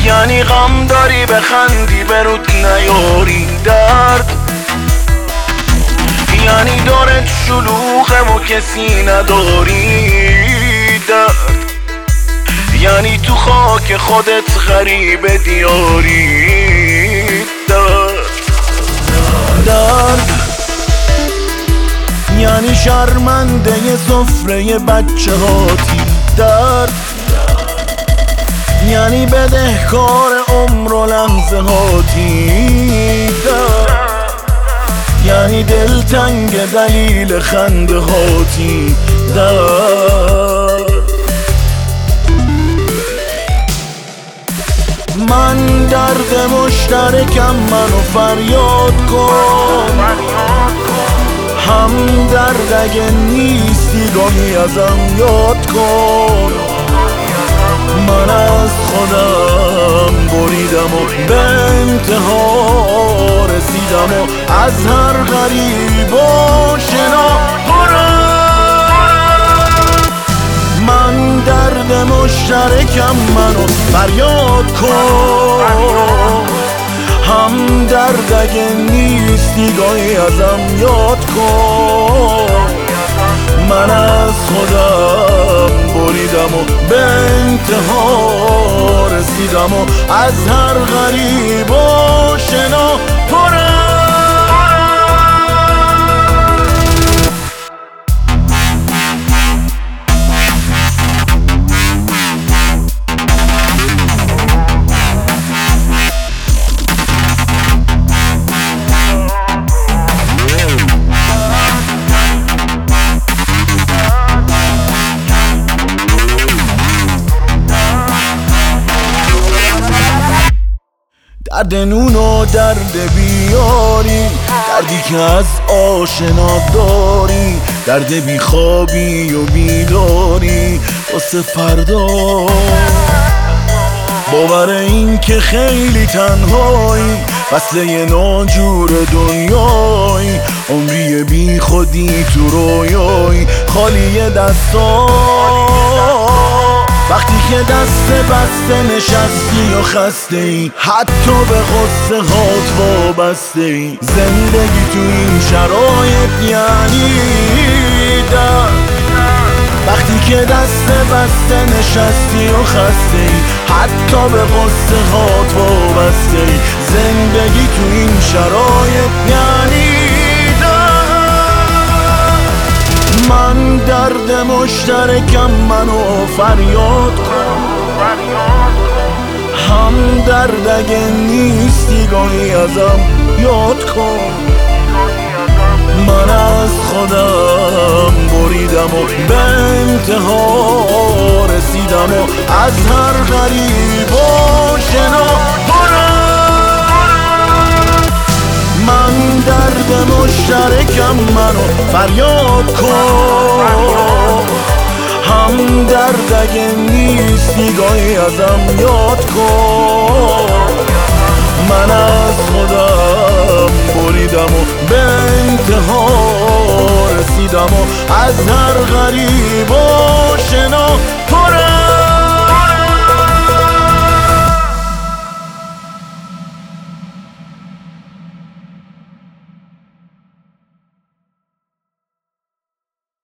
یعنی غم داری بخندی برود نیاری درد، یعنی دارت شلوغه و کسی نداری درد، یعنی تو خاک خودت غریب دیاری درد، یعنی شرمنده سفره بچه هاتی درد، یعنی بدهکار عمر و لحظه هاتی درد، یعنی دلتنگ دلیل خنده هاتی درد. من درد مشترکم، منو فریاد کن، هم درد اگه نیستی گاهی ازم یاد کن. من از خودم بریدم و به انتها رسیدم و از هر غریب و شنا من درد مشترکم، منو فریاد کن، هم درد اگه نیستی گاهی ازم یاد کن. من از خودم بریدم و به انتها رسیدم و از هر غریب و شنا درد نون و درد بیاری، دردی که از آشنا داری، درد بیخوابی و بیداری واسه فردا، باور این که خیلی تنهایی، وصله ناجور دنیایی، عمری بی خودی تو رویایی، خالی دستا. وقتی که دست بسته نشستی و خسته ای، حتی به غصه هات وابسته ای، زندگی تو این شرایط یعنی درد. وقتی که دست بسته نشستی و خسته ای، حتی به غصه هات وابسته ای، زندگی تو این شرایط یعنی من درد مشترکم، منو فریاد کن، هم درد اگه نیستی گاهی ازم یاد کن. من از خودم بریدم و به انتها رسیدم و از هر غریب و شنا من درد مشترکم، منو فریاد کن، هم درد اگه نیستی گاهی ازم یاد کن. من از خودم بریدم و به انتها رسیدم و از هر غریب و شنا